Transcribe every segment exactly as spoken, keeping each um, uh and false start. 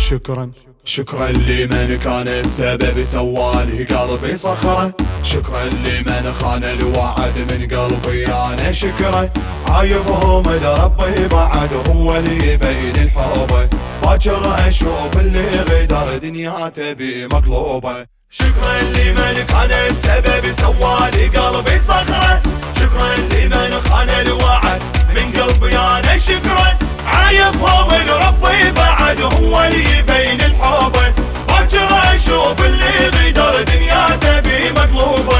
شكرا شكرا لمن كان السبب سوالي قلبي صخرة، شكرا لمن خان الوعد من قلبي انا شكرا، عايفهم اذا ربي بعد هو اللي يبين الحب، باكر اشوف اللي غدر دنيا تبي مقلوبة. شكرا لمن كان السبب سوالي قلبي صخرة، شكرا لمن خان الوعد من قلبي انا شكرا، عايفهم من ربي بعد هو اللي يبين الحب، باكر اشوف اللي غدر دنيا تبي مقلوبة.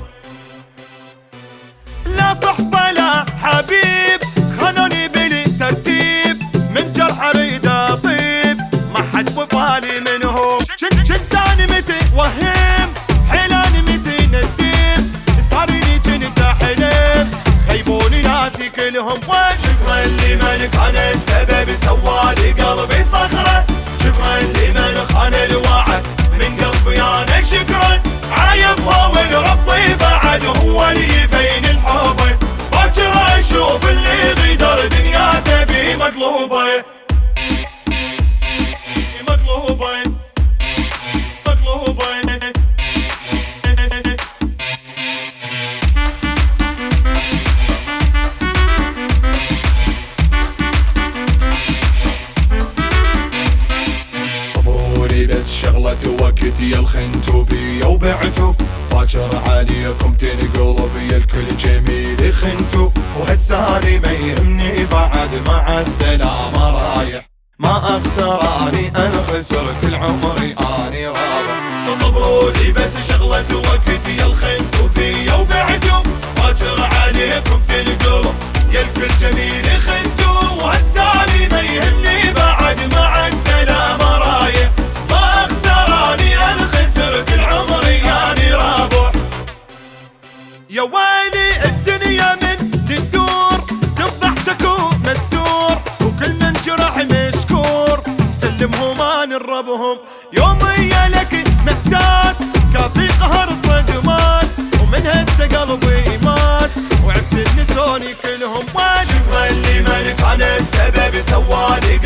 لا صحبة لا حبيب خانوني بلي ترتيب، من جرح اريد اطيب ما حد ببالي منهم، شد اني متى وهم حيلاني متى نديم، تاريني كنت احلم خيبوني ناسي كلهم. شكرا لمن كان السبب سوالي قلبي صخرة، شكرا لمن خان الوعد من قلبي انا شكرا، عايفهم من ربي بعد هو اللي يبين الحب، باكر اشوف اللي غدر دنيا تبي مقلوبة مقلوبة مقلوبة. بس شغلة وقتي الخنتو بيا وبعتو، باكر عليكم تنقلوا بيا الكل جميل خنتو، وهساني ما يهمني بعد مع السلامة رايح، ما اخسراني انا خسر كل عمري اني رابح. صبروا لي بس شغلة وقتي الخنتو بيا وبعتو، باكر عليكم تنقلوا يا الكل جميل خنتو، وهساني ما يهمني بعد مع السلامة رايح، يا ويلي الدنيا من تدور تفضح شكو مستور، وكل من جرح مشكور مسلمهم انا ربهم، يومي لك مأساة كافي قهر صدمان، ومن هسه قلبي مات وعبت النسوني كلهم. شكرا لمن كان السبب سوالي